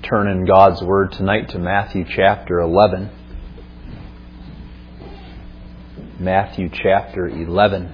turn in God's Word tonight to Matthew chapter 11. Matthew chapter 11.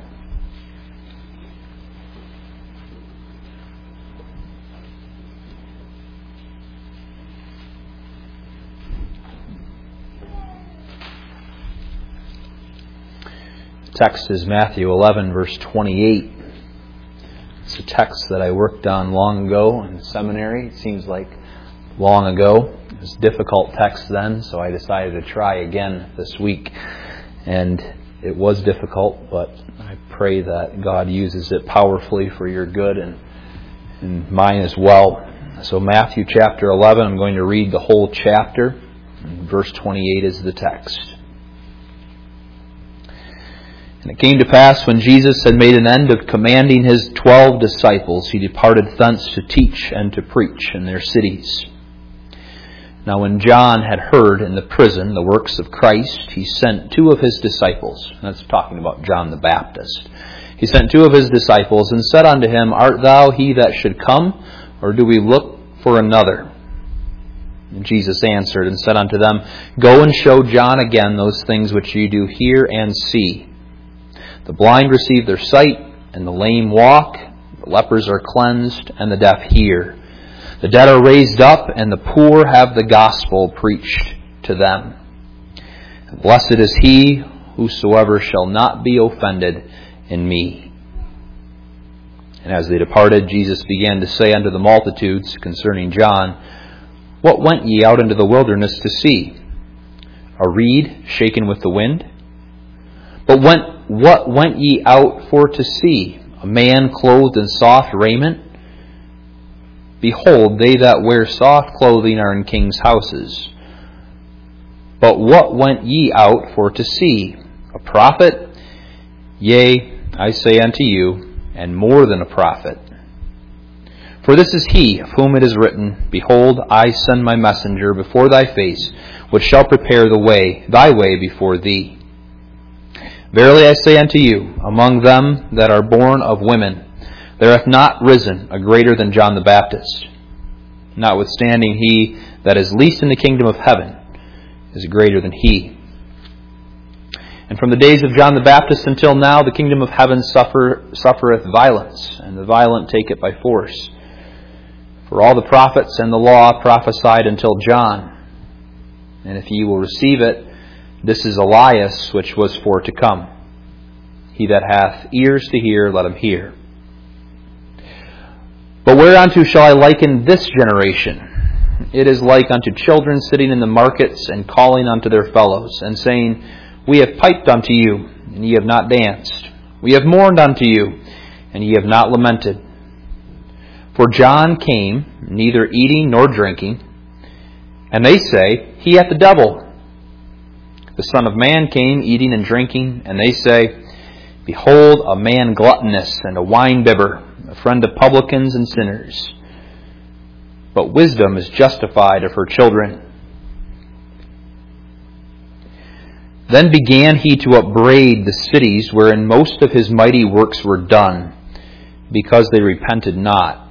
The text is Matthew 11, verse 28. It's a text that I worked on long ago in seminary. It seems like long ago. It was a difficult text then, so I decided to try again this week. And it was difficult, but I pray that God uses it powerfully for your good and mine as well. So Matthew chapter 11, I'm going to read the whole chapter. And verse 28 is the text. And it came to pass, when Jesus had made an end of commanding his 12 disciples, he departed thence to teach and to preach in their cities. Now when John had heard in the prison the works of Christ, he sent 2 of his disciples. That's talking about John the Baptist. He sent 2 of his disciples and said unto him, Art thou he that should come, or do we look for another? And Jesus answered and said unto them, Go and show John again those things which ye do hear and see. The blind receive their sight, and the lame walk, the lepers are cleansed, and the deaf hear. The dead are raised up, and the poor have the gospel preached to them. And blessed is he whosoever shall not be offended in me. And as they departed, Jesus began to say unto the multitudes concerning John, What went ye out into the wilderness to see? A reed shaken with the wind? But what went ye out for to see? A man clothed in soft raiment? Behold, they that wear soft clothing are in kings' houses. But what went ye out for to see? A prophet? Yea, I say unto you, and more than a prophet. For this is he of whom it is written, Behold, I send my messenger before thy face, which shall prepare thy way before thee. Verily I say unto you, among them that are born of women, there hath not risen a greater than John the Baptist. Notwithstanding, he that is least in the kingdom of heaven is greater than he. And from the days of John the Baptist until now, the kingdom of heaven suffereth violence, and the violent take it by force. For all the prophets and the law prophesied until John. And if ye will receive it, this is Elias, which was for to come. He that hath ears to hear, let him hear. But whereunto shall I liken this generation? It is like unto children sitting in the markets and calling unto their fellows, and saying, We have piped unto you, and ye have not danced. We have mourned unto you, and ye have not lamented. For John came, neither eating nor drinking, and they say, He hath the devil. The Son of Man came, eating and drinking, and they say, Behold, a man gluttonous and a winebibber, a friend of publicans and sinners. But wisdom is justified of her children. Then began he to upbraid the cities wherein most of his mighty works were done, because they repented not.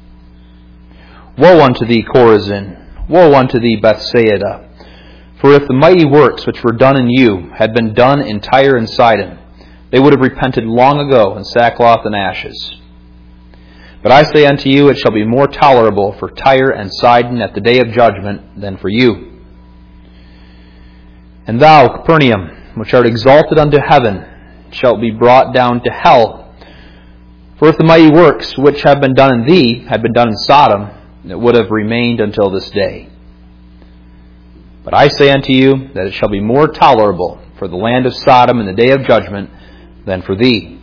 Woe unto thee, Chorazin! Woe unto thee, Bethsaida! For if the mighty works which were done in you had been done in Tyre and Sidon, they would have repented long ago in sackcloth and ashes. But I say unto you, it shall be more tolerable for Tyre and Sidon at the day of judgment than for you. And thou, Capernaum, which art exalted unto heaven, shalt be brought down to hell. For if the mighty works which have been done in thee had been done in Sodom, it would have remained until this day. But I say unto you that it shall be more tolerable for the land of Sodom in the day of judgment than for thee.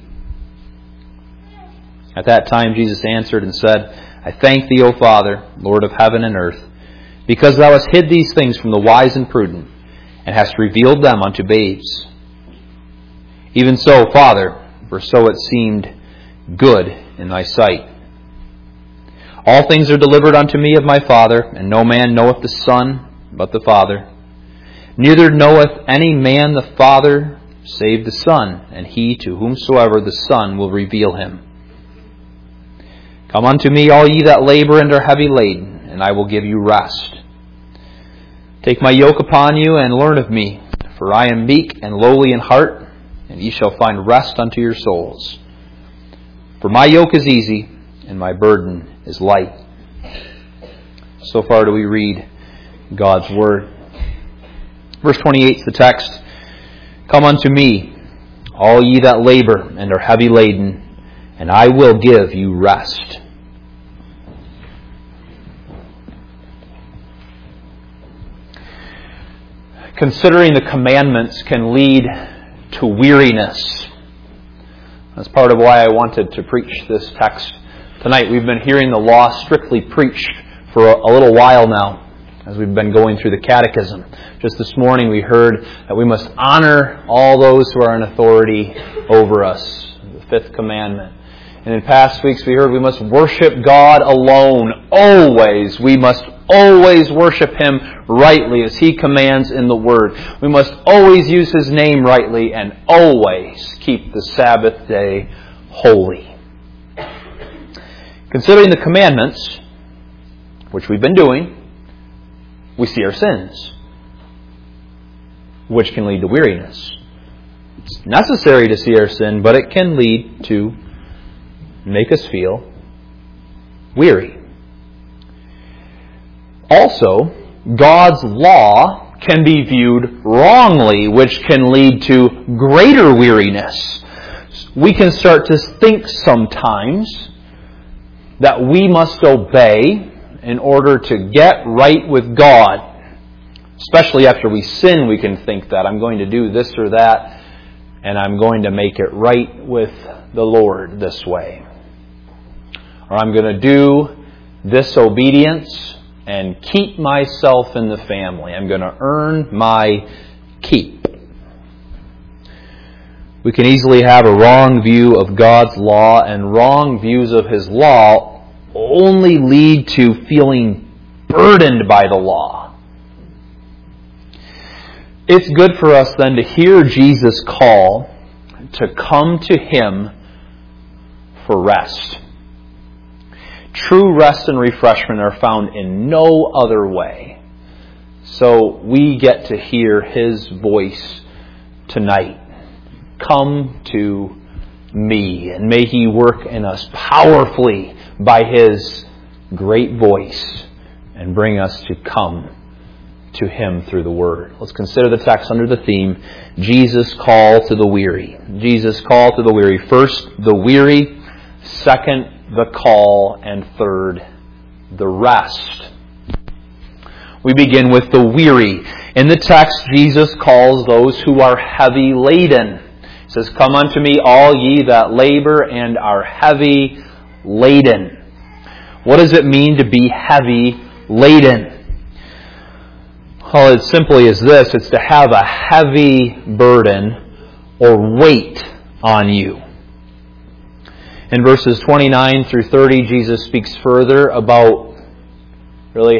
At that time Jesus answered and said, I thank thee, O Father, Lord of heaven and earth, because thou hast hid these things from the wise and prudent, and hast revealed them unto babes. Even so, Father, for so it seemed good in thy sight. All things are delivered unto me of my Father, and no man knoweth the Son but the Father. Neither knoweth any man the Father save the Son, and he to whomsoever the Son will reveal him. Come unto me, all ye that labor and are heavy laden, and I will give you rest. Take my yoke upon you and learn of me, for I am meek and lowly in heart, and ye shall find rest unto your souls. For my yoke is easy, and my burden is light. So far do we read God's Word. Verse 28 is the text. Come unto me, all ye that labor and are heavy laden, and I will give you rest. Considering the commandments can lead to weariness. That's part of why I wanted to preach this text tonight. We've been hearing the law strictly preached for a little while now as we've been going through the catechism. Just this morning we heard that we must honor all those who are in authority over us. The fifth commandment. And in past weeks we heard we must worship God alone. Always. We must always worship Him rightly as He commands in the Word. We must always use His name rightly and always keep the Sabbath day holy. Considering the commandments, which we've been doing, we see our sins, which can lead to weariness. It's necessary to see our sin, but it can lead to make us feel weary. Also, God's law can be viewed wrongly, which can lead to greater weariness. We can start to think sometimes that we must obey in order to get right with God. Especially after we sin, we can think that I'm going to do this or that, and I'm going to make it right with the Lord this way. Or I'm going to do this obedience and keep myself in the family. I'm going to earn my keep. We can easily have a wrong view of God's law, and wrong views of His law only lead to feeling burdened by the law. It's good for us then to hear Jesus' call to come to Him for rest. True rest and refreshment are found in no other way. So we get to hear His voice tonight. Come to me, and may He work in us powerfully by His great voice and bring us to come to Him through the Word. Let's consider the text under the theme, Jesus' call to the weary. Jesus' call to the weary. First, the weary. Second, the call. And third, the rest. We begin with the weary. In the text, Jesus calls those who are heavy laden. He says, Come unto me, all ye that labor and are heavy laden. What does it mean to be heavy laden? Well, it's simply as this. It's to have a heavy burden or weight on you. In verses 29 through 30, Jesus speaks further about really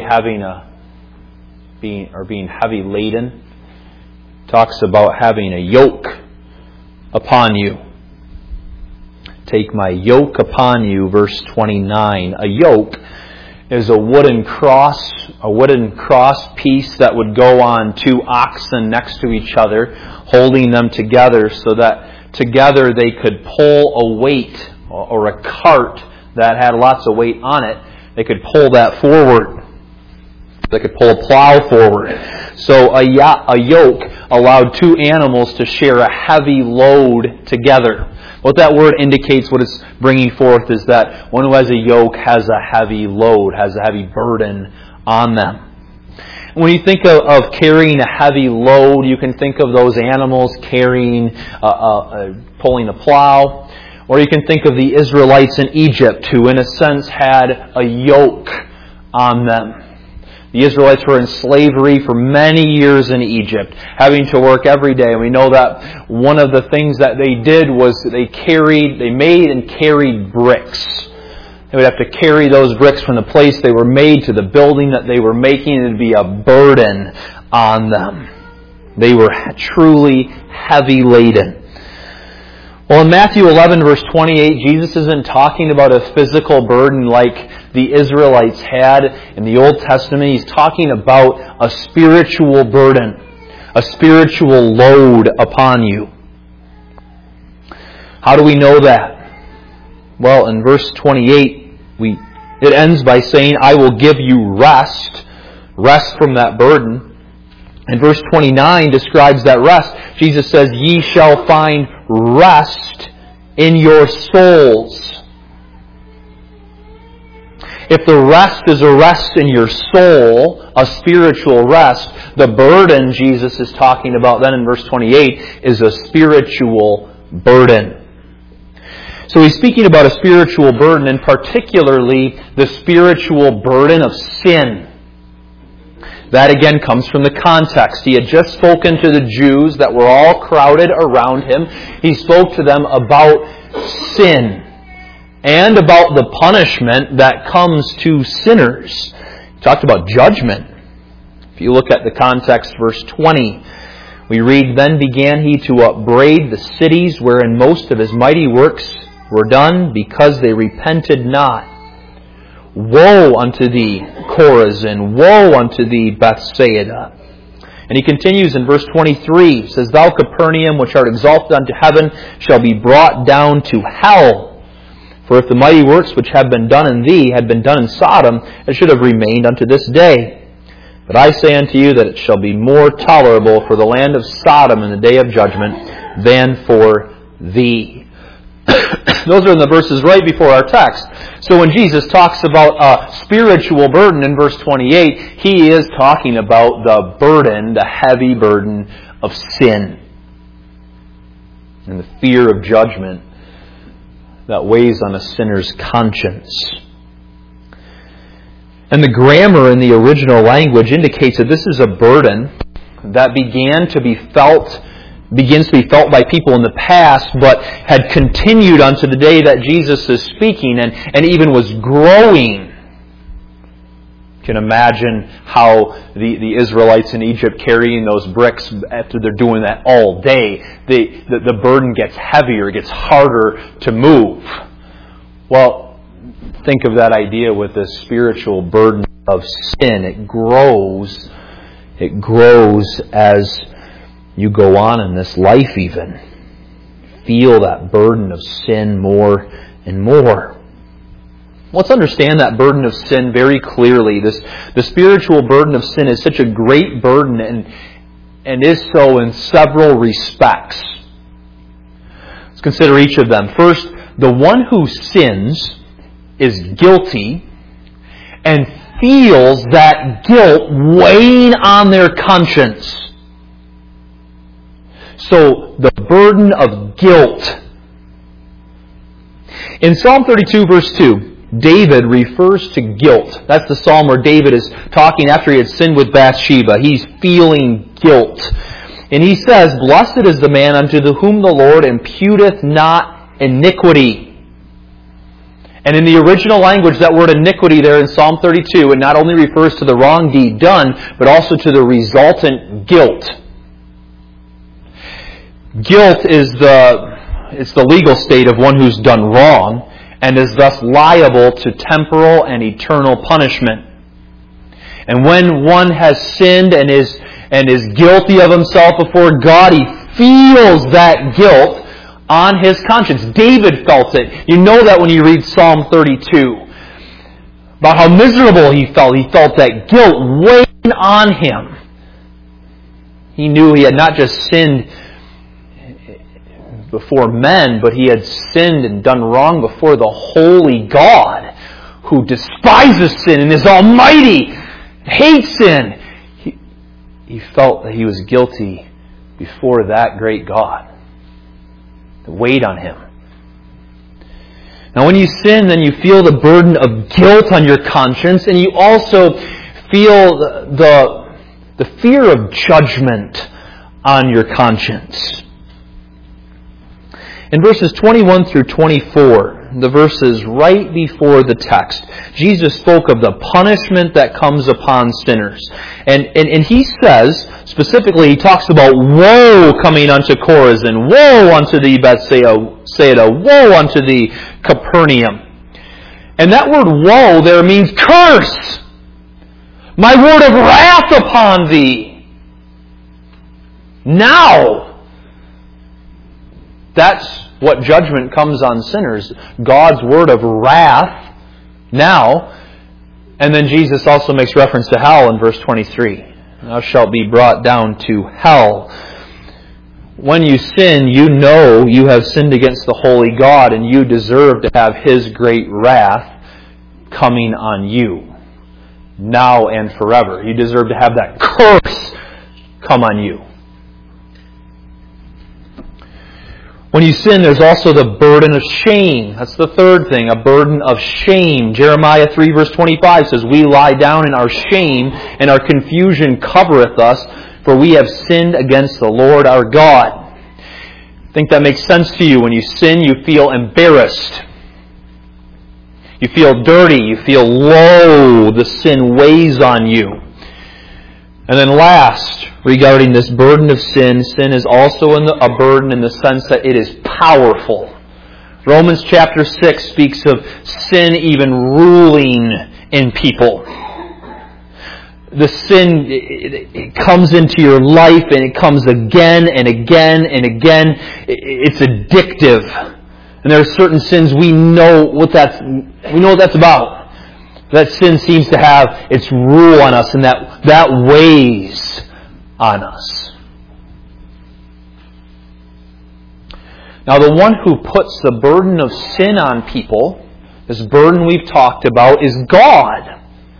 being heavy laden. Talks about having a yoke upon you. Take my yoke upon you, verse 29. A yoke is a wooden cross piece that would go on two oxen next to each other, holding them together so that together they could pull a weight or a cart that had lots of weight on it. They could pull that forward. They could pull a plow forward. So a yoke allowed two animals to share a heavy load together. What that word indicates, what it's bringing forth, is that one who has a yoke has a heavy load, has a heavy burden on them. When you think of carrying a heavy load, you can think of those animals carrying, pulling a plow. Or you can think of the Israelites in Egypt, who in a sense had a yoke on them. The Israelites were in slavery for many years in Egypt, having to work every day. And we know that one of the things that they did was they made and carried bricks. They would have to carry those bricks from the place they were made to the building that they were making. It would be a burden on them. They were truly heavy laden. Well, in Matthew 11, verse 28, Jesus isn't talking about a physical burden like the Israelites had in the Old Testament. He's talking about a spiritual burden, a spiritual load upon you. How do we know that? Well, in verse 28, it ends by saying, I will give you rest from that burden. And verse 29 describes that rest. Jesus says, ye shall find rest in your souls. If the rest is a rest in your soul, a spiritual rest, the burden Jesus is talking about then in verse 28 is a spiritual burden. So he's speaking about a spiritual burden, and particularly the spiritual burden of sin. That again comes from the context. He had just spoken to the Jews that were all crowded around him. He spoke to them about sin and about the punishment that comes to sinners. He talked about judgment. If you look at the context, verse 20, we read, then began he to upbraid the cities wherein most of his mighty works were done, because they repented not. Woe unto thee, Chorazin! Woe unto thee, Bethsaida! And he continues in verse 23, says, thou Capernaum, which art exalted unto heaven, shall be brought down to hell. For if the mighty works which have been done in thee had been done in Sodom, it should have remained unto this day. But I say unto you that it shall be more tolerable for the land of Sodom in the day of judgment than for thee. Those are in the verses right before our text. So when Jesus talks about a spiritual burden in verse 28, he is talking about the burden, the heavy burden of sin and the fear of judgment that weighs on a sinner's conscience. And the grammar in the original language indicates that this is a burden that begins to be felt by people in the past, but had continued unto the day that Jesus is speaking, and even was growing. You can imagine how the Israelites in Egypt carrying those bricks, after they're doing that all day, the burden gets heavier, it gets harder to move. Well, think of that idea with the spiritual burden of sin. It grows as you go on in this life even. Feel that burden of sin more and more. Let's understand that burden of sin very clearly. The spiritual burden of sin is such a great burden and is so in several respects. Let's consider each of them. First, the one who sins is guilty and feels that guilt weighing on their conscience. So, the burden of guilt. In Psalm 32, verse 2, David refers to guilt. That's the psalm where David is talking after he had sinned with Bathsheba. He's feeling guilt. And he says, blessed is the man unto whom the Lord imputeth not iniquity. And in the original language, that word iniquity there in Psalm 32, it not only refers to the wrong deed done, but also to the resultant guilt. Guilt is the legal state of one who's done wrong and is thus liable to temporal and eternal punishment. And when one has sinned and is guilty of himself before God, he feels that guilt on his conscience. David felt it. You know that when you read Psalm 32. About how miserable he felt. He felt that guilt weighing on him. He knew he had not just sinned before men, but he had sinned and done wrong before the holy God, who despises sin and is almighty, hates sin. He felt that he was guilty before that great God. The weight on him. Now when you sin, then you feel the burden of guilt on your conscience, and you also feel the fear of judgment on your conscience. In verses 21 through 24, the verses right before the text, Jesus spoke of the punishment that comes upon sinners. And he says, specifically, he talks about woe coming unto Chorazin, woe unto thee Bethsaida, woe unto thee Capernaum. And that word woe there means curse. My word of wrath upon thee. Now. That's what judgment comes on sinners. God's word of wrath now. And then Jesus also makes reference to hell in verse 23. Thou shalt be brought down to hell. When you sin, you know you have sinned against the holy God, and you deserve to have His great wrath coming on you, now and forever. You deserve to have that curse come on you. When you sin, there's also the burden of shame. That's the third thing, a burden of shame. Jeremiah 3 verse 25 says, We lie down in our shame, and our confusion covereth us, for we have sinned against the Lord our God. I think that makes sense to you. When you sin, you feel embarrassed. You feel dirty. You feel low. The sin weighs on you. And then last, regarding this burden of sin, sin is also a burden in the sense that it is powerful. Romans chapter 6 speaks of sin even ruling in people. The sin, it comes into your life, and it comes again and again and again. It's addictive. And there are certain sins we know what that's about. That sin seems to have its rule on us, and that weighs on us. Now, the one who puts the burden of sin on people, this burden we've talked about, is God.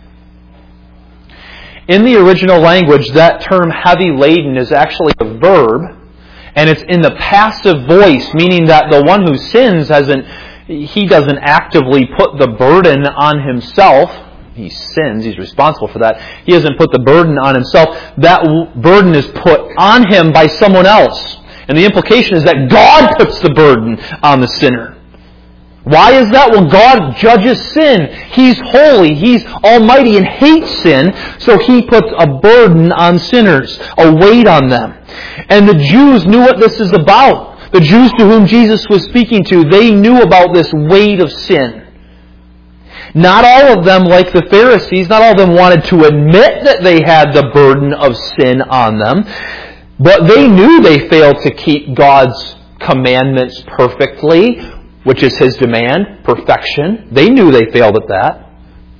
In the original language, that term heavy laden is actually a verb, and it's in the passive voice, meaning that the one who sins he doesn't actively put the burden on himself. He sins, he's responsible for that. He doesn't put the burden on himself. That burden is put on him by someone else. And the implication is that God puts the burden on the sinner. Why is that? Well, God judges sin. He's holy, He's almighty, and hates sin, so He puts a burden on sinners, a weight on them. And the Jews knew what this is about. The Jews to whom Jesus was speaking to, they knew about this weight of sin. Not all of them, like the Pharisees, not all of them wanted to admit that they had the burden of sin on them, but they knew they failed to keep God's commandments perfectly, which is His demand, perfection. They knew they failed at that.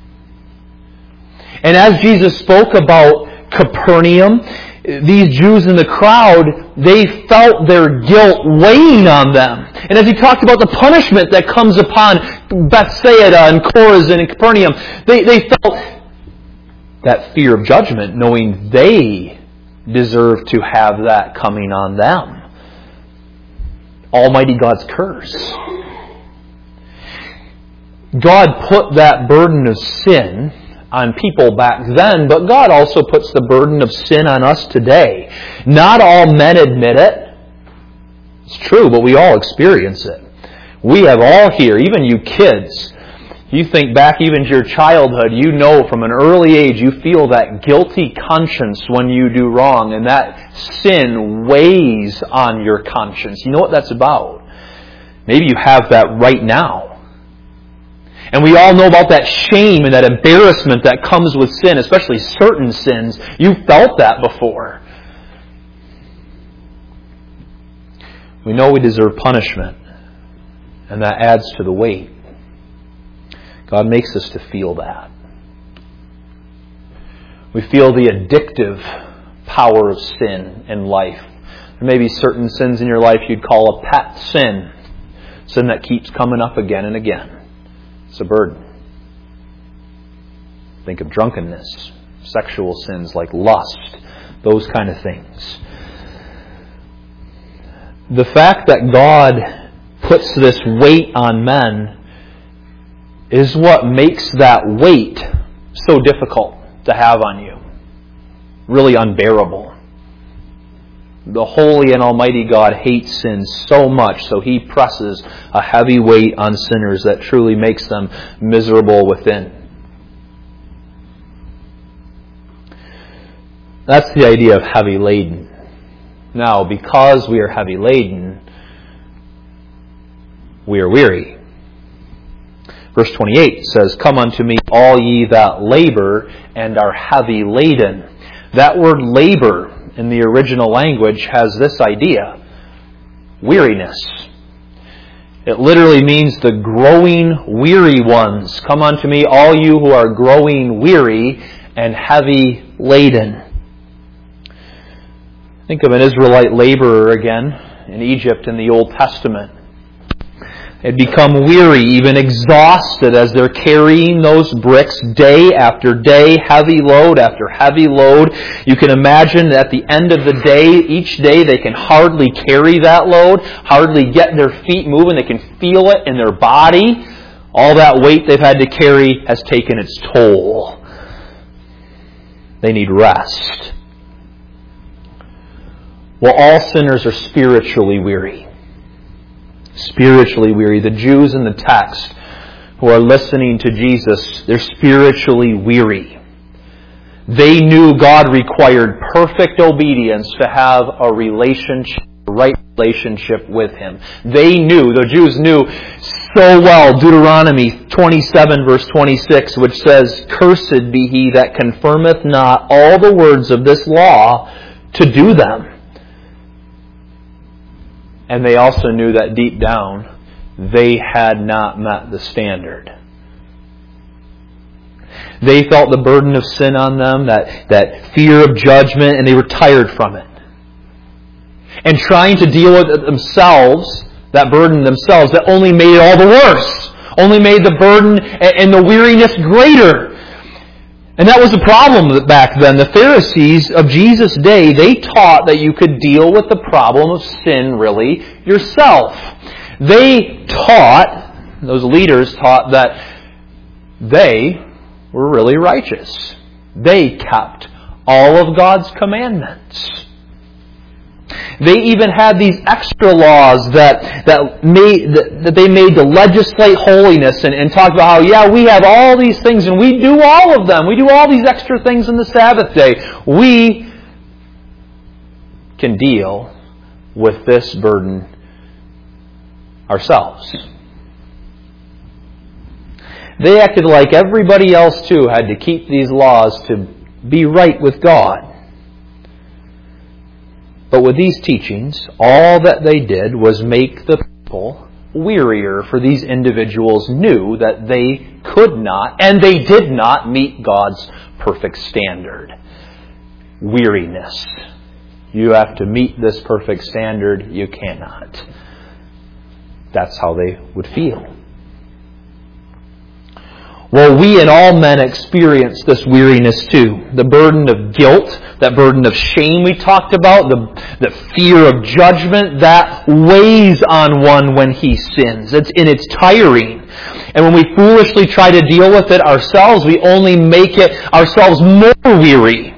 And as Jesus spoke about Capernaum, these Jews in the crowd, they felt their guilt weighing on them. And as He talked about the punishment that comes upon Bethsaida and Chorazin and Capernaum, they felt that fear of judgment, knowing they deserve to have that coming on them. Almighty God's curse. God put that burden of sin on people back then, but God also puts the burden of sin on us today. Not all men admit it. It's true, but we all experience it. We have all here, even you kids, you think back even to your childhood, you know from an early age you feel that guilty conscience when you do wrong, and that sin weighs on your conscience. You know what that's about. Maybe you have that right now. And we all know about that shame and that embarrassment that comes with sin, especially certain sins. You've felt that before. We know we deserve punishment, and that adds to the weight. God makes us to feel that. We feel the addictive power of sin in life. There may be certain sins in your life you'd call a pet sin. Sin that keeps coming up again and again. It's a burden. Think of drunkenness, sexual sins like lust, those kind of things. The fact that God puts this weight on men is what makes that weight so difficult to have on you. Really unbearable. The holy and almighty God hates sin so much, so He presses a heavy weight on sinners that truly makes them miserable within. That's the idea of heavy laden. Now, because we are heavy laden, we are weary. Verse 28 says, "Come unto me, all ye that labor and are heavy laden." That word labor in the original language has this idea: weariness. It literally means the growing weary ones. Come unto me, all you who are growing weary and heavy laden. Think of an Israelite laborer again in Egypt in the Old Testament. They'd become weary, even exhausted as they're carrying those bricks day after day, heavy load after heavy load. You can imagine that at the end of the day, each day they can hardly carry that load, hardly get their feet moving. They can feel it in their body. All that weight they've had to carry has taken its toll. They need rest. Well, all sinners are spiritually weary. Spiritually weary. The Jews in the text who are listening to Jesus, they're spiritually weary. They knew God required perfect obedience to have a relationship, a right relationship with Him. They knew, the Jews knew so well, Deuteronomy 27 verse 26, which says, "Cursed be he that confirmeth not all the words of this law to do them." And they also knew that deep down, they had not met the standard. They felt the burden of sin on them, that fear of judgment, and they were tired from it. And trying to deal with it themselves, that burden themselves, that only made it all the worse. Only made the burden and the weariness greater. And that was the problem back then. The Pharisees of Jesus' day, they taught that you could deal with the problem of sin really yourself. They taught, those leaders taught, that they were really righteous. They kept all of God's commandments. They even had these extra laws that they made to legislate holiness and talk about how, yeah, we have all these things and we do all of them. We do all these extra things on the Sabbath day. We can deal with this burden ourselves. They acted like everybody else too had to keep these laws to be right with God. But with these teachings, all that they did was make the people wearier, for these individuals knew that they could not, and they did not meet God's perfect standard. Weariness. You have to meet this perfect standard. You cannot. That's how they would feel. Well, we and all men experience this weariness too. The burden of guilt, that burden of shame we talked about, the fear of judgment, that weighs on one when he sins. It's tiring. And when we foolishly try to deal with it ourselves, we only make it ourselves more weary.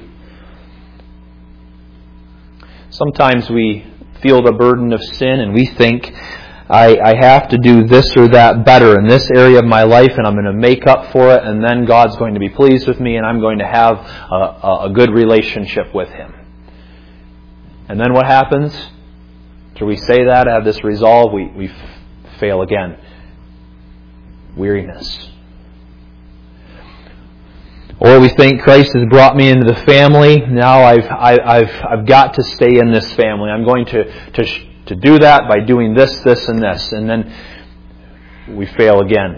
Sometimes we feel the burden of sin and we think, I have to do this or that better in this area of my life, and I'm going to make up for it, and then God's going to be pleased with me, and I'm going to have a good relationship with Him. And then what happens? After we say that, have this resolve, we fail again. Weariness. Or we think Christ has brought me into the family. Now I've got to stay in this family. I'm going to do that by doing this, this, and this. And then we fail again.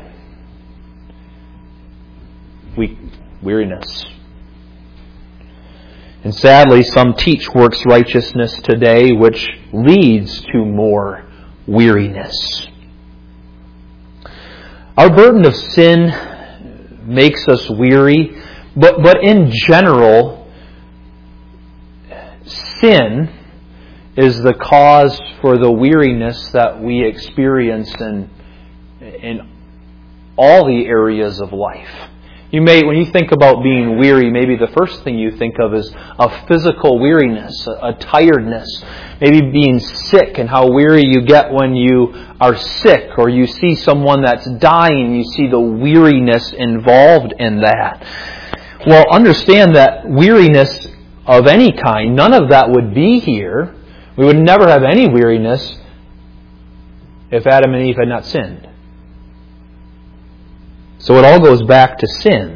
Weariness. And sadly, some teach works righteousness today, which leads to more weariness. Our burden of sin makes us weary, but in general, sin is the cause for the weariness that we experience in all the areas of life. When you think about being weary, maybe the first thing you think of is a physical weariness, a tiredness. Maybe being sick and how weary you get when you are sick, or you see someone that's dying, you see the weariness involved in that. Well, understand that weariness of any kind, none of that would be here. We would never have any weariness if Adam and Eve had not sinned. So it all goes back to sin.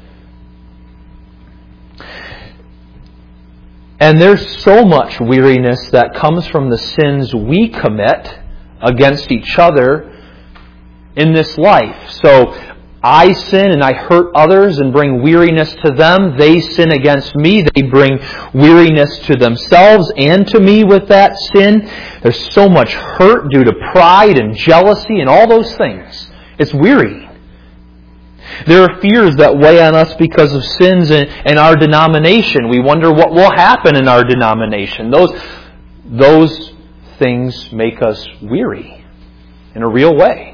And there's so much weariness that comes from the sins we commit against each other in this life. So I sin and I hurt others and bring weariness to them. They sin against me. They bring weariness to themselves and to me with that sin. There's so much hurt due to pride and jealousy and all those things. It's weary. There are fears that weigh on us because of sins in our denomination. We wonder what will happen in our denomination. Those things make us weary in a real way.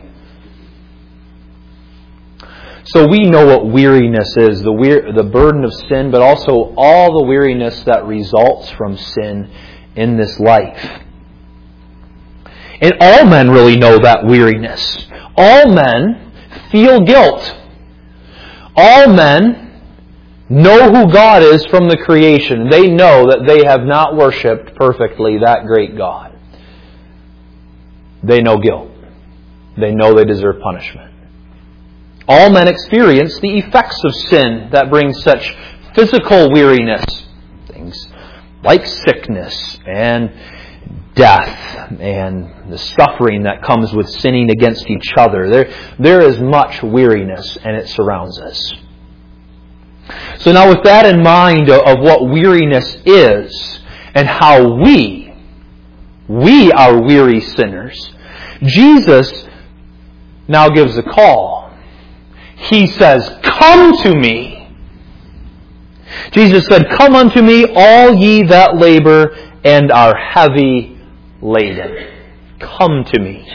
So we know what weariness is, the burden of sin, but also all the weariness that results from sin in this life. And all men really know that weariness. All men feel guilt. All men know who God is from the creation. They know that they have not worshipped perfectly that great God. They know guilt. They know they deserve punishment. All men experience the effects of sin that bring such physical weariness. Things like sickness and death and the suffering that comes with sinning against each other. There is much weariness, and it surrounds us. So now with that in mind of what weariness is and how we are weary sinners, Jesus now gives a call. He says, "Come to me." Jesus said, "Come unto me, all ye that labor and are heavy laden." Come to me.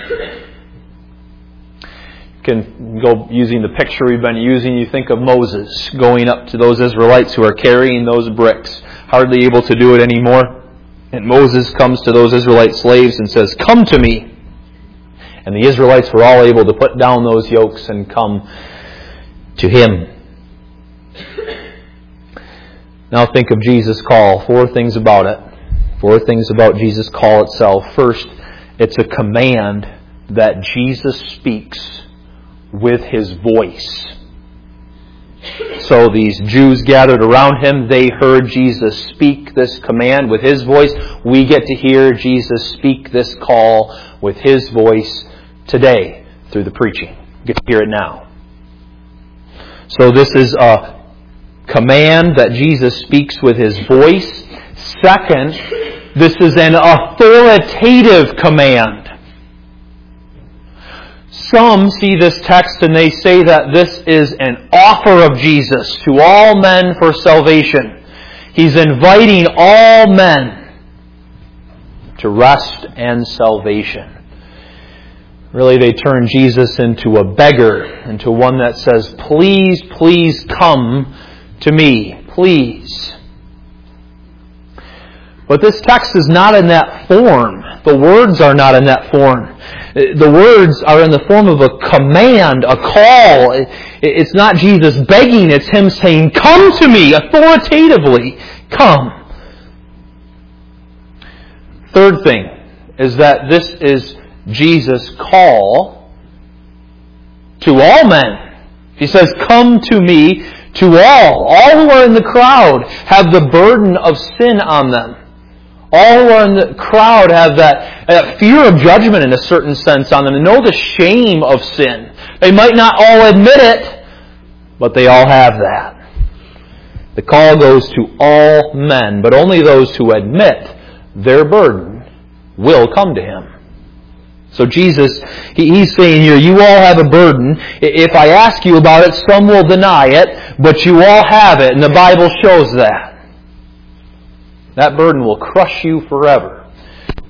You can go using the picture we've been using. You think of Moses going up to those Israelites who are carrying those bricks, hardly able to do it anymore. And Moses comes to those Israelite slaves and says, "Come to me." And the Israelites were all able to put down those yokes and come to Him. Now think of Jesus' call. 4 things about it. 4 things about Jesus' call itself. First, it's a command that Jesus speaks with His voice. So these Jews gathered around Him. They heard Jesus speak this command with His voice. We get to hear Jesus speak this call with His voice today through the preaching. We get to hear it now. So this is a command that Jesus speaks with His voice. Second, this is an authoritative command. Some see this text and they say that this is an offer of Jesus to all men for salvation. He's inviting all men to rest and salvation. Really, they turn Jesus into a beggar, into one that says, "Please, please come to me, please." But this text is not in that form. The words are not in that form. The words are in the form of a command, a call. It's not Jesus begging, it's Him saying, "Come to me," authoritatively. Come. Third thing is that this is Jesus' call to all men. He says, "Come to me," to all. All who are in the crowd have the burden of sin on them. All who are in the crowd have that fear of judgment in a certain sense on them, and know the shame of sin. They might not all admit it, but they all have that. The call goes to all men, but only those who admit their burden will come to Him. So Jesus, He's saying here, you all have a burden. If I ask you about it, some will deny it, but you all have it, and the Bible shows that. That burden will crush you forever.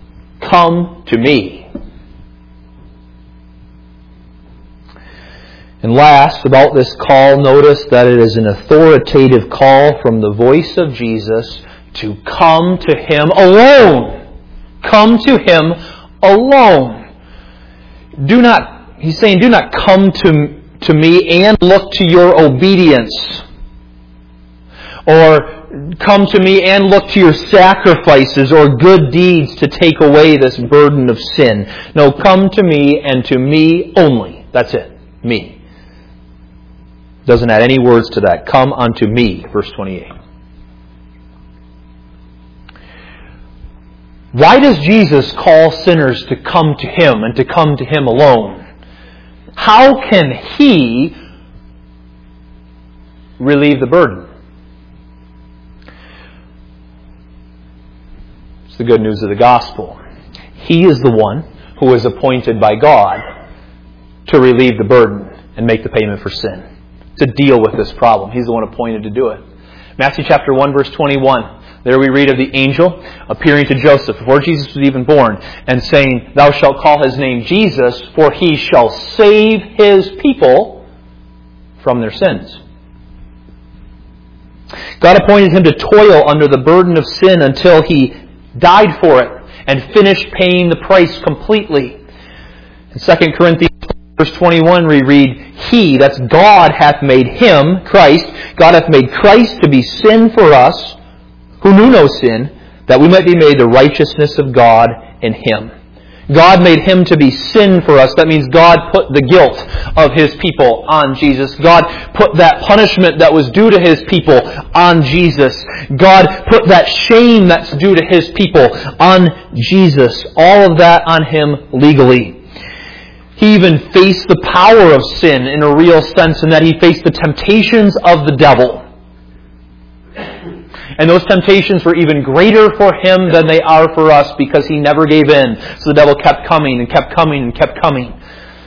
Come to me. And last, about this call, notice that it is an authoritative call from the voice of Jesus to come to Him alone. Come to Him alone. He's saying, do not come to me and look to your obedience. Or come to me and look to your sacrifices or good deeds to take away this burden of sin. No, come to me and to me only. That's it. Me. Doesn't add any words to that. Come unto me, verse 28. Why does Jesus call sinners to come to Him and to come to Him alone? How can He relieve the burden? It's the good news of the gospel. He is the one who is appointed by God to relieve the burden and make the payment for sin, to deal with this problem. He's the one appointed to do it. Matthew chapter 1, verse 21. There we read of the angel appearing to Joseph before Jesus was even born and saying, "Thou shalt call his name Jesus, for he shall save his people from their sins." God appointed him to toil under the burden of sin until he died for it and finished paying the price completely. In 2 Corinthians verse 21 we read, He, that's God, hath made Him, Christ, God hath made Christ to be sin for us, who knew no sin, that we might be made the righteousness of God in Him. God made Him to be sin for us. That means God put the guilt of His people on Jesus. God put that punishment that was due to His people on Jesus. God put that shame that's due to His people on Jesus. All of that on Him legally. He even faced the power of sin in a real sense, in that He faced the temptations of the devil. And those temptations were even greater for Him than they are for us, because He never gave in. So the devil kept coming and kept coming and kept coming.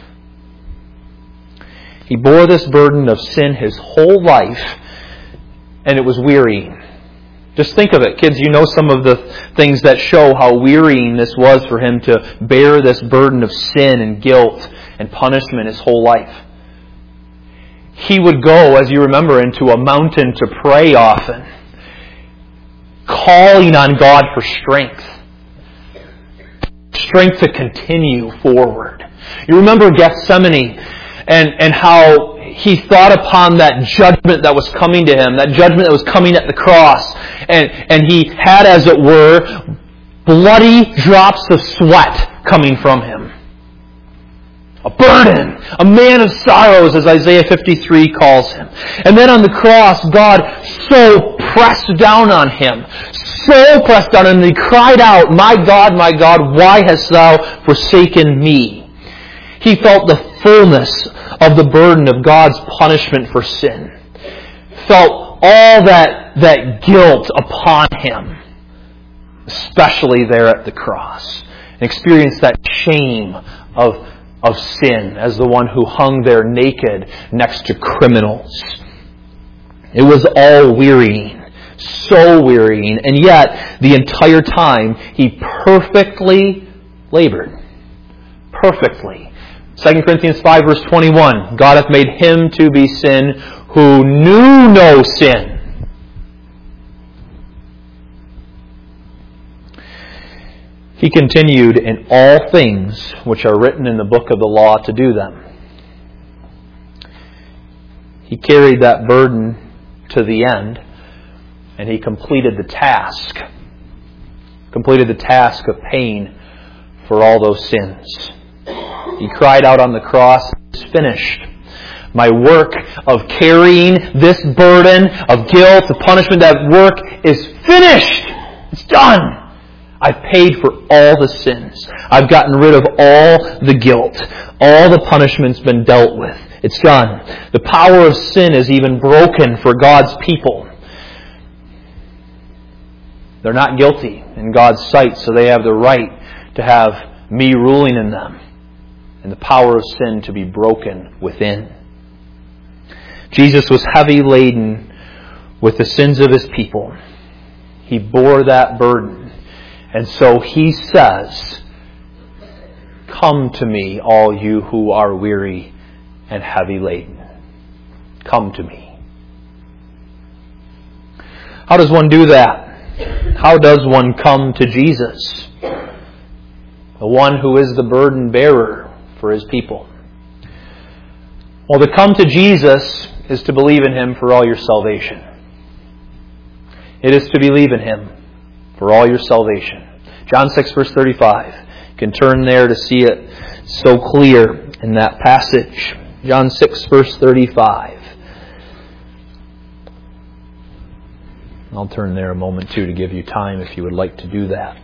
He bore this burden of sin His whole life, and it was wearying. Just think of it, kids. You know some of the things that show how wearying this was for Him to bear this burden of sin and guilt and punishment His whole life. He would go, as you remember, into a mountain to pray often, calling on God for strength. Strength to continue forward. You remember Gethsemane and how He thought upon that judgment that was coming to Him, that judgment that was coming at the cross. And He had, as it were, bloody drops of sweat coming from Him. A burden, a man of sorrows, as Isaiah 53 calls Him. And then on the cross, God so pressed down on Him, and He cried out, my God, why hast Thou forsaken me?" He felt the fullness of the burden of God's punishment for sin. Felt all that guilt upon Him, especially there at the cross. And experienced that shame of sin as the one who hung there naked next to criminals. It was all wearying. So wearying. And yet, the entire time, He perfectly labored. Perfectly. 2 Corinthians 5 verse 21. God hath made Him to be sin who knew no sin. He continued in all things which are written in the book of the law to do them. He carried that burden to the end, and He completed the task. Completed the task of paying for all those sins. He cried out on the cross, "It's finished. My work of carrying this burden of guilt, of punishment, that work is finished. It's done. I've paid for all the sins. I've gotten rid of all the guilt. All the punishment's been dealt with. It's done." The power of sin is even broken for God's people. They're not guilty in God's sight, so they have the right to have me ruling in them, and the power of sin to be broken within. Jesus was heavy laden with the sins of His people. He bore that burden. And so He says, "Come to me, all you who are weary and heavy laden. Come to me. How does one do that? How does one come to Jesus? The one who is the burden bearer for His people. Well, to come to Jesus is to believe in Him for all your salvation. It is to believe in Him for all your salvation. John 6 verse 35. You can turn there to see it so clear in that passage. John 6 verse 35. I'll turn there a moment too to give you time if you would like to do that.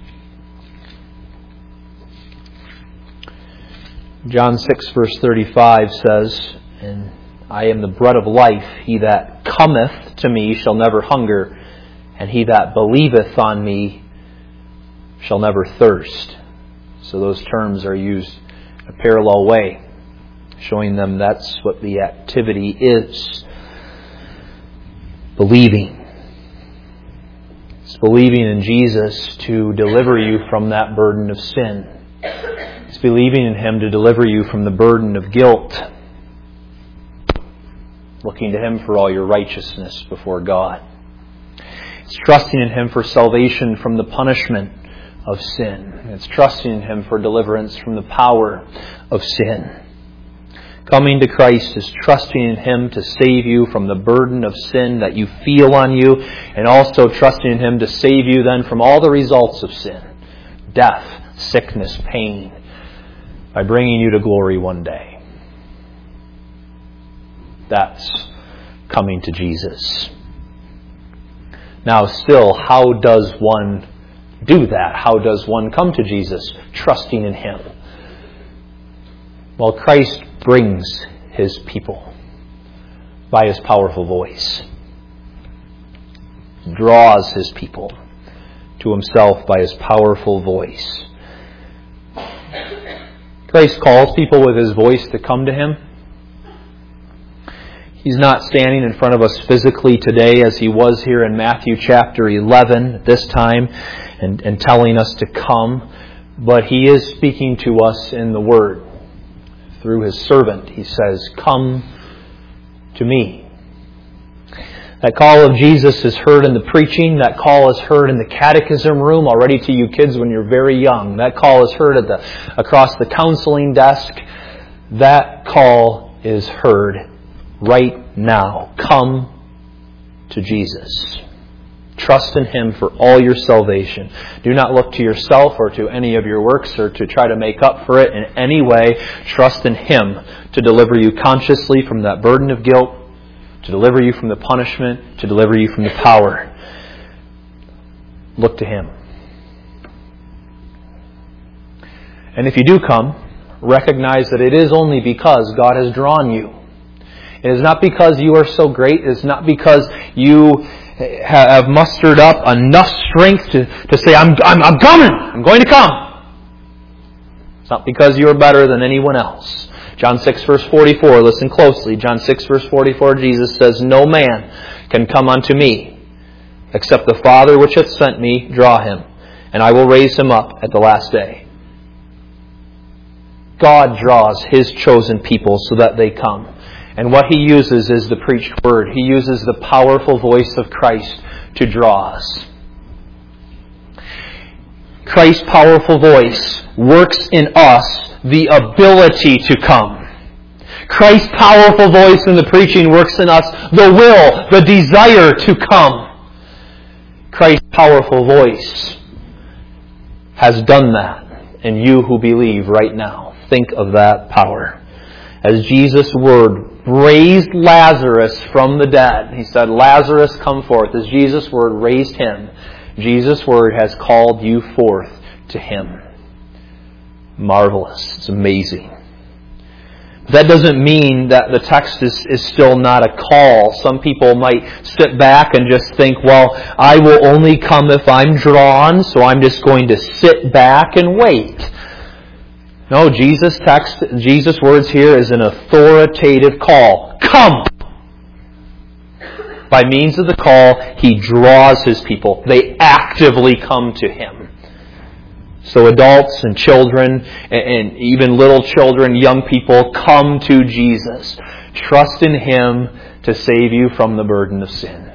John 6 verse 35 says, "And I am the bread of life. He that cometh to me shall never hunger, and he that believeth on me shall never thirst." So those terms are used in a parallel way, showing them that's what the activity is. Believing. It's believing in Jesus to deliver you from that burden of sin. It's believing in Him to deliver you from the burden of guilt. Looking to Him for all your righteousness before God. It's trusting in Him for salvation from the punishment of sin. It's trusting in Him for deliverance from the power of sin. Coming to Christ is trusting in Him to save you from the burden of sin that you feel on you, and also trusting in Him to save you then from all the results of sin. Death, sickness, pain, by bringing you to glory one day. That's coming to Jesus. Now still, how does one do that? How does one come to Jesus? Trusting in Him. Well, Christ brings His people by His powerful voice. Draws His people to Himself by His powerful voice. Christ calls people with His voice to come to Him. He's not standing in front of us physically today as He was here in Matthew chapter 11 at this time and telling us to come, but He is speaking to us in the Word. Through His servant, He says, "Come to me." That call of Jesus is heard in the preaching. That call is heard in the catechism room already to you kids when you're very young. That call is heard across the counseling desk. That call is heard right now. Come to Jesus. Trust in Him for all your salvation. Do not look to yourself or to any of your works or to try to make up for it in any way. Trust in Him to deliver you consciously from that burden of guilt, to deliver you from the punishment, to deliver you from the power. Look to Him. And if you do come, recognize that it is only because God has drawn you. It is not because you are so great. It is not because you have mustered up enough strength to say, I'm coming! I'm going to come! It's not because you are better than anyone else. John 6 verse 44, listen closely. John 6 verse 44, Jesus says, "No man can come unto me, except the Father which hath sent me draw him, and I will raise him up at the last day." God draws His chosen people so that they come. And what He uses is the preached word. He uses the powerful voice of Christ to draw us. Christ's powerful voice works in us the ability to come. Christ's powerful voice in the preaching works in us the will, the desire to come. Christ's powerful voice has done that in you who believe right now. Think of that power. As Jesus' word raised Lazarus from the dead. He said, "Lazarus, come forth." As Jesus' word raised him, Jesus' word has called you forth to Him. Marvelous. It's amazing. That doesn't mean that the text is still not a call. Some people might sit back and just think, well, I will only come if I'm drawn, so I'm just going to sit back and wait. No, Jesus' words here is an authoritative call. Come! By means of the call, He draws His people. They actively come to Him. So adults and children, and even little children, young people, come to Jesus. Trust in Him to save you from the burden of sin.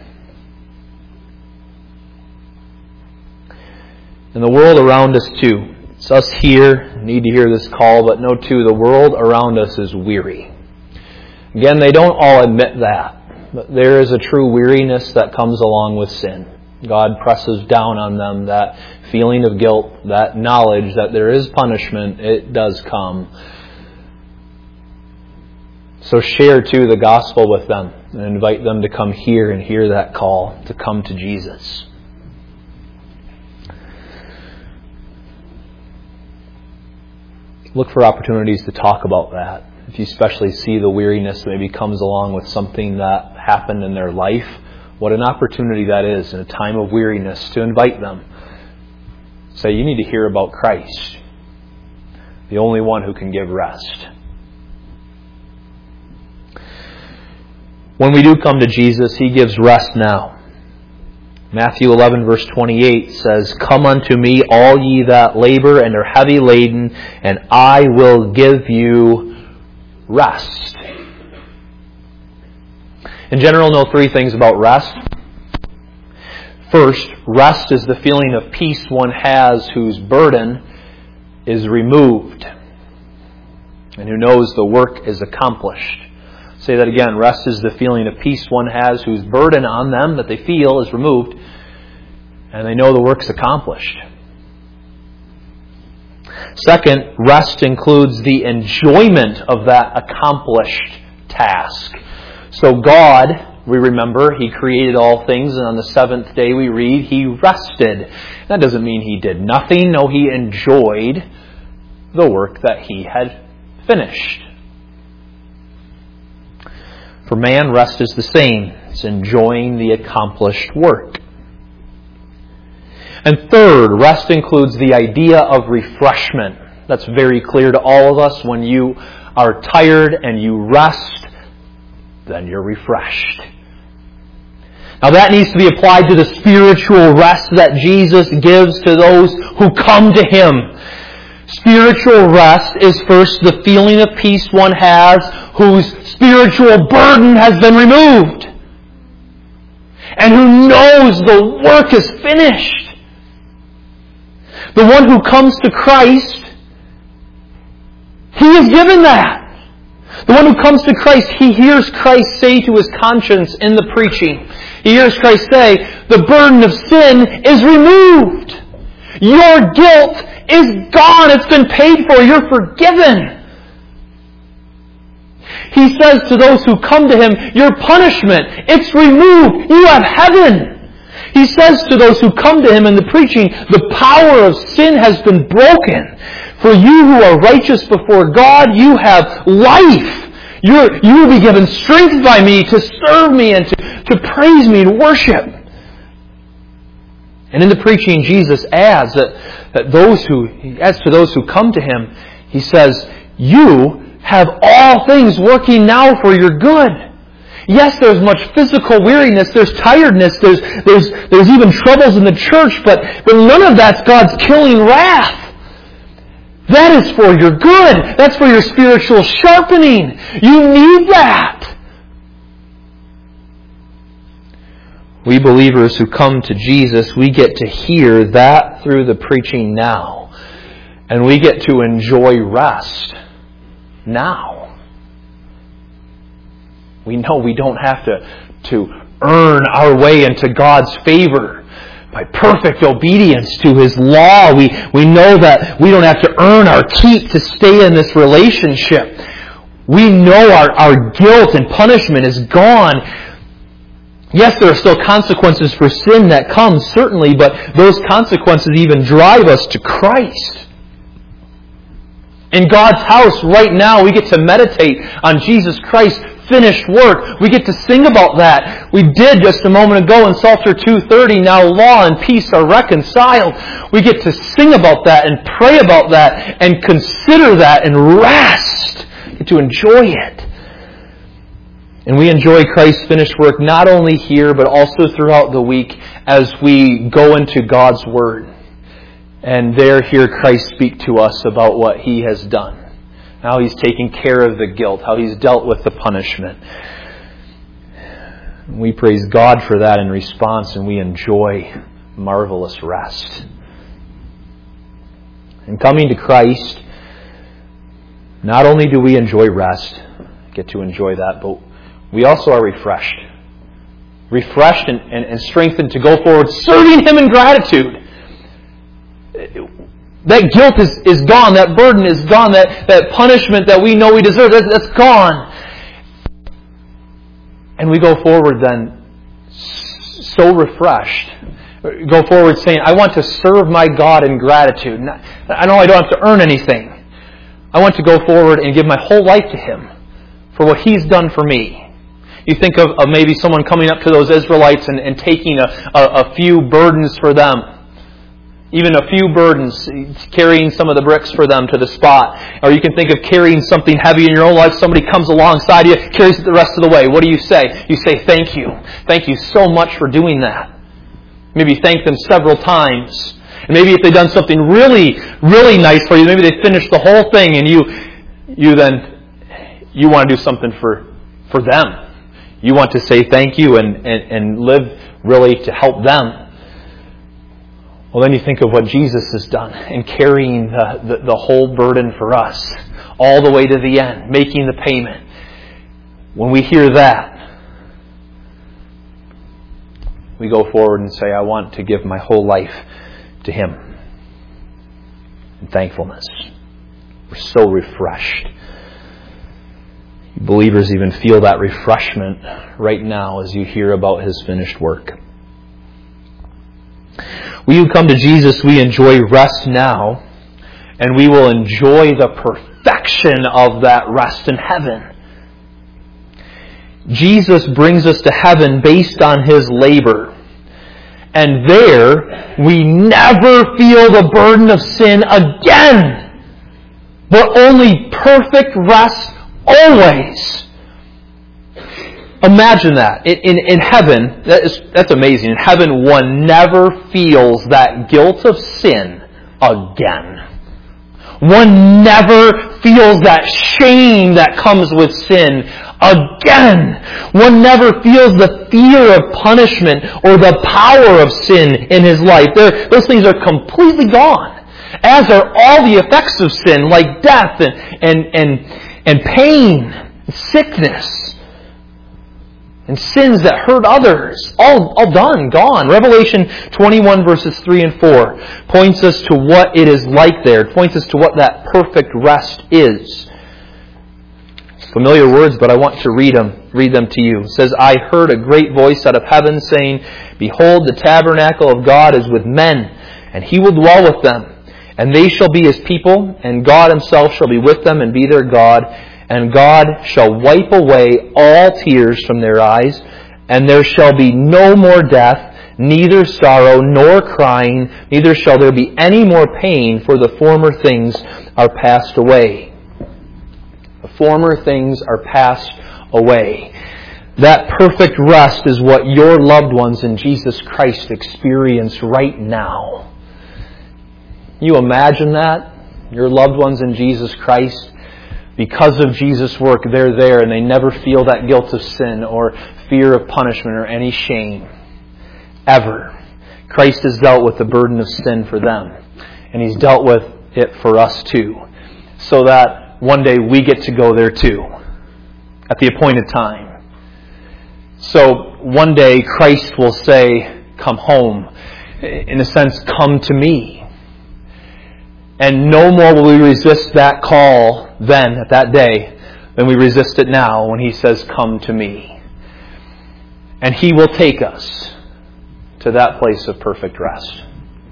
And the world around us too. It's us here, need to hear this call, but know too, the world around us is weary. Again, they don't all admit that, but there is a true weariness that comes along with sin. God presses down on them that feeling of guilt, that knowledge that there is punishment. It does come. So share too the gospel with them and invite them to come here and hear that call to come to Jesus. Look for opportunities to talk about that. If you especially see the weariness that maybe comes along with something that happened in their life, what an opportunity that is in a time of weariness to invite them. Say, you need to hear about Christ, the only one who can give rest. When we do come to Jesus, He gives rest now. Matthew 11 verse 28 says, "Come unto me, all ye that labor and are heavy laden, and I will give you rest." In general, know three things about rest. First, rest is the feeling of peace one has whose burden is removed and who knows the work is accomplished. Say that again. Rest is the feeling of peace one has whose burden on them that they feel is removed and they know the work's accomplished. Second, rest includes the enjoyment of that accomplished task. So God, we remember, He created all things, and on the seventh day we read, He rested. That doesn't mean He did nothing. No, He enjoyed the work that He had finished. For man, rest is the same. It's enjoying the accomplished work. And third, rest includes the idea of refreshment. That's very clear to all of us. When you are tired and you rest, then you're refreshed. Now that needs to be applied to the spiritual rest that Jesus gives to those who come to Him. Spiritual rest is first the feeling of peace one has whose spiritual burden has been removed and who knows the work is finished. The one who comes to Christ, he is given that. The one who comes to Christ, he hears Christ say to his conscience in the preaching. He hears Christ say, the burden of sin is removed. Your guilt is gone. It's been paid for. You're forgiven. He says to those who come to Him, your punishment, it's removed. You have heaven. He says to those who come to Him in the preaching, the power of sin has been broken. For you who are righteous before God, you have life. You will be given strength by me to serve me and to praise me and worship. And in the preaching, Jesus adds that to those who come to Him, He says, you have all things working now for your good. Yes, there's much physical weariness, there's tiredness, there's even troubles in the church, but none of that's God's killing wrath. That is for your good. That's for your spiritual sharpening. You need that. We believers who come to Jesus, we get to hear that through the preaching now. And we get to enjoy rest now. We know we don't have to earn our way into God's favor by perfect obedience to His law. We know that we don't have to earn our keep to stay in this relationship. We know our guilt and punishment is gone. Yes, there are still consequences for sin that come, certainly, but those consequences even drive us to Christ. In God's house right now, we get to meditate on Jesus Christ's finished work. We get to sing about that. We did just a moment ago in Psalter 2:30, now law and peace are reconciled. We get to sing about that and pray about that and consider that and rest. Get to enjoy it. And we enjoy Christ's finished work not only here, but also throughout the week as we go into God's Word And there hear Christ speak to us about what He has done. How He's taken care of the guilt. How He's dealt with the punishment. We praise God for that in response, and we enjoy marvelous rest. And coming to Christ, not only do we enjoy rest, get to enjoy that, but we also are refreshed. Refreshed and strengthened to go forward, serving Him in gratitude. That guilt is gone. That burden is gone. That punishment that we know we deserve, that's gone. And we go forward then so refreshed. Go forward saying, I want to serve my God in gratitude. I know I don't have to earn anything. I want to go forward and give my whole life to Him for what He's done for me. You think of maybe someone coming up to those Israelites and taking a few burdens for them. Even a few burdens, carrying some of the bricks for them to the spot. Or you can think of carrying something heavy in your own life. Somebody comes alongside you, carries it the rest of the way. What do you say? You say, thank you. Thank you so much for doing that. Maybe thank them several times. And maybe if they've done something really, really nice for you, maybe they finished the whole thing and you want to do something for them. You want to say thank you and live really to help them. Well, then you think of what Jesus has done in carrying the whole burden for us all the way to the end, making the payment. When we hear that, we go forward and say, I want to give my whole life to Him. In thankfulness. We're so refreshed. Believers even feel that refreshment right now as you hear about His finished work. We who come to Jesus, we enjoy rest now, and we will enjoy the perfection of that rest in heaven. Jesus brings us to heaven based on His labor. And there, we never feel the burden of sin again, but only perfect rest always. Imagine that. In heaven, that's amazing. In heaven, one never feels that guilt of sin again. One never feels that shame that comes with sin again. One never feels the fear of punishment or the power of sin in his life. Those things are completely gone. As are all the effects of sin, like death and pain, and sickness, and sins that hurt others. All done, gone. Revelation 21 verses 3 and 4 points us to what it is like there. It points us to what that perfect rest is. Familiar words, but I want to read them to you. It says, I heard a great voice out of heaven saying, Behold, the tabernacle of God is with men, and He will dwell with them. And they shall be His people, and God Himself shall be with them and be their God. And God shall wipe away all tears from their eyes, and there shall be no more death, neither sorrow nor crying, neither shall there be any more pain, for the former things are passed away. The former things are passed away. That perfect rest is what your loved ones in Jesus Christ experience right now. You imagine that? Your loved ones in Jesus Christ? Because of Jesus' work, they're there and they never feel that guilt of sin or fear of punishment or any shame. Ever. Christ has dealt with the burden of sin for them. And He's dealt with it for us too. So that one day we get to go there too. At the appointed time. So one day Christ will say, come home. In a sense, come to me. And no more will we resist that call then, at that day, than we resist it now when He says, come to me. And He will take us to that place of perfect rest.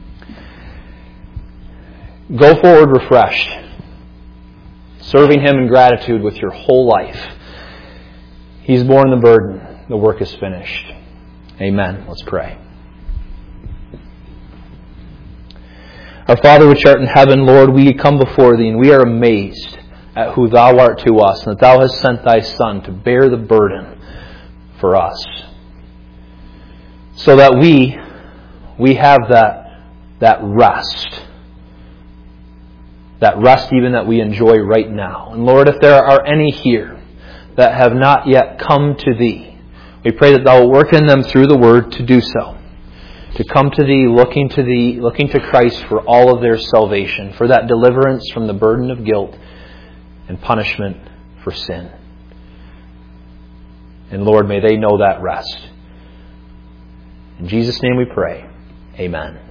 Go forward refreshed, serving Him in gratitude with your whole life. He's borne the burden. The work is finished. Amen. Let's pray. Our Father which art in heaven, Lord, we come before Thee and we are amazed at who Thou art to us, and that Thou hast sent Thy Son to bear the burden for us. So that we have that rest that rest even that we enjoy right now. And Lord, if there are any here that have not yet come to Thee, we pray that Thou will work in them through the Word to do so. To come to Thee, looking to Christ for all of their salvation, for that deliverance from the burden of guilt and punishment for sin. And Lord, may they know that rest. In Jesus' name we pray. Amen.